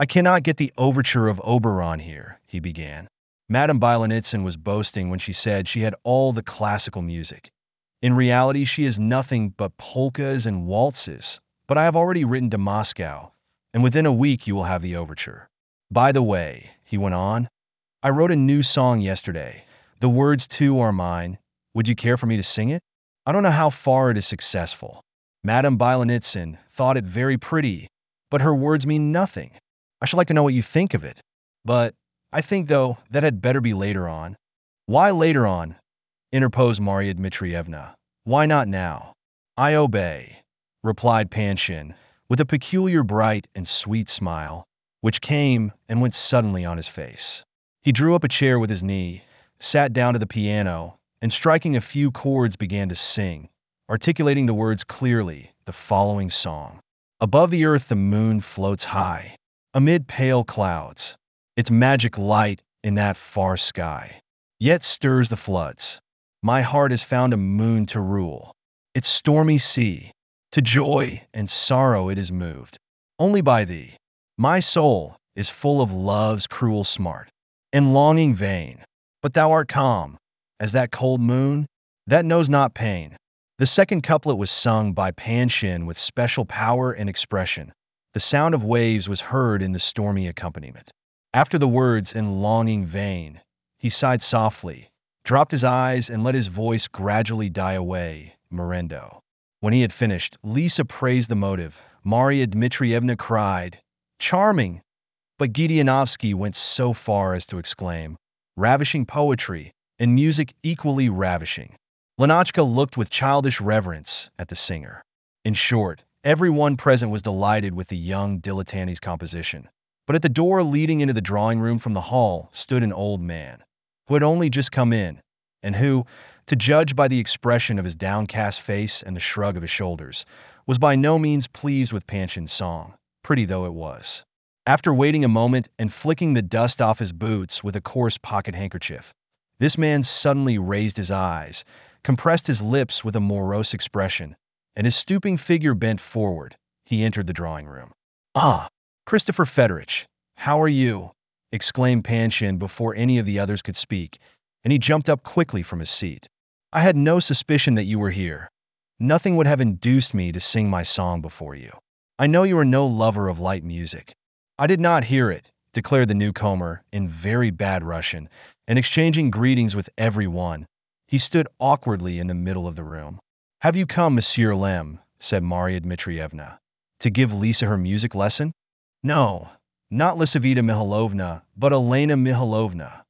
I cannot get the overture of Oberon here, he began. Madame Byelenitsin was boasting when she said she had all the classical music. In reality, she has nothing but polkas and waltzes, but I have already written to Moscow, and within a week you will have the overture. By the way, he went on, I wrote a new song yesterday. The words too are mine. Would you care for me to sing it? I don't know how far it is successful. Madame Byelenitsin thought it very pretty, but her words mean nothing. I should like to know what you think of it. But I think, though, that had better be later on. Why later on? Interposed Marya Dmitrievna. Why not now? I obey, replied Panshin, with a peculiar bright and sweet smile, which came and went suddenly on his face. He drew up a chair with his knee, sat down to the piano, and striking a few chords began to sing, articulating the words clearly, the following song. Above the earth the moon floats high, amid pale clouds. Its magic light in that far sky yet stirs the floods. My heart has found a moon to rule its stormy sea. To joy and sorrow it is moved, only by thee. My soul is full of love's cruel smart, and longing vain. But thou art calm, as that cold moon, that knows not pain. The second couplet was sung by Panshin with special power and expression. The sound of waves was heard in the stormy accompaniment. After the words "in longing vain," he sighed softly, dropped his eyes, and let his voice gradually die away, morendo. When he had finished, Lisa praised the motive. Marya Dmitrievna cried, "Charming!" But Gedeonovsky went so far as to exclaim, "Ravishing poetry, and music equally ravishing." Lenotchka looked with childish reverence at the singer. In short, everyone present was delighted with the young dilettante's composition. But at the door leading into the drawing room from the hall stood an old man, who had only just come in, and who, to judge by the expression of his downcast face and the shrug of his shoulders, was by no means pleased with Panshin's song, pretty though it was. After waiting a moment and flicking the dust off his boots with a coarse pocket handkerchief, this man suddenly raised his eyes, compressed his lips with a morose expression, and his stooping figure bent forward. He entered the drawing room. "Ah, Christopher Fedorovitch, how are you?" exclaimed Panshin before any of the others could speak, and he jumped up quickly from his seat. "I had no suspicion that you were here. Nothing would have induced me to sing my song before you. I know you are no lover of light music." "I did not hear it," declared the newcomer in very bad Russian, and exchanging greetings with everyone, he stood awkwardly in the middle of the room. "Have you come, Monsieur Lem," said Marya Dmitrievna, "to give Lisa her music lesson?" "No, not Lisaveta Mihailovna, but Elena Mihailovna."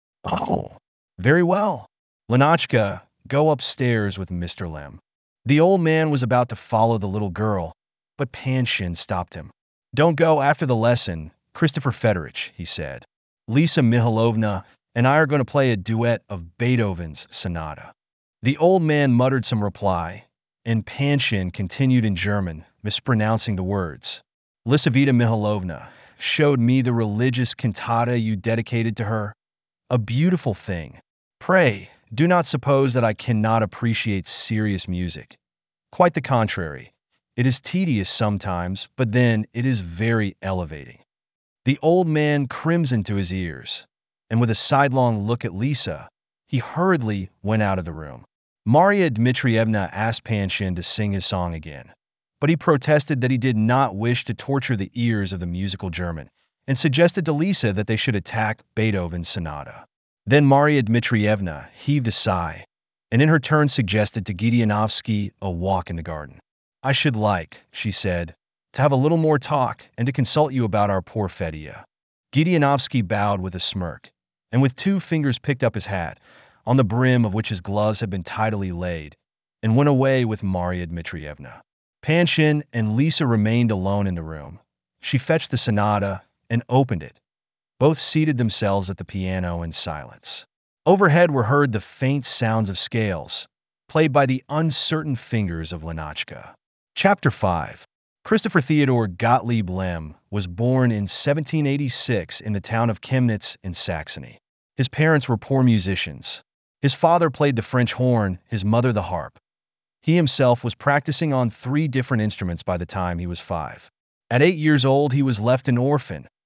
"Oh, very well. Lenotchka, go upstairs with Mr. Lem." The old man was about to follow the little girl, but Panshin stopped him. "Don't go after the lesson, Christopher Fedorovitch," he said. "Lisa Mihailovna and I are going to play a duet of Beethoven's sonata." The old man muttered some reply, and Panshin continued in German, mispronouncing the words. "Lisaveta Mihailovna showed me the religious cantata you dedicated to her. A beautiful thing. Pray, do not suppose that I cannot appreciate serious music. Quite the contrary. It is tedious sometimes, but then it is very elevating." The old man crimsoned to his ears, and with a sidelong look at Lisa, he hurriedly went out of the room. Marya Dmitrievna asked Panshin to sing his song again, but he protested that he did not wish to torture the ears of the musical German, and suggested to Lisa that they should attack Beethoven's sonata. Then Marya Dmitrievna heaved a sigh, and in her turn suggested to Gedeonovsky a walk in the garden. "I should like," she said, "to have a little more talk and to consult you about our poor Fedya." Gedeonovsky bowed with a smirk, and with 2 fingers picked up his hat, on the brim of which his gloves had been tidily laid, and went away with Marya Dmitrievna. Panshin and Lisa remained alone in the room. She fetched the sonata and opened it. Both seated themselves at the piano in silence. Overhead were heard the faint sounds of scales, played by the uncertain fingers of Lenotchka. Chapter 5. Christopher Theodor Gottlieb Lem was born in 1786 in the town of Chemnitz in Saxony. His parents were poor musicians. His father played the French horn, his mother the harp. He himself was practicing on 3 different instruments by the time he was 5. At 8 years old, he was left an orphan,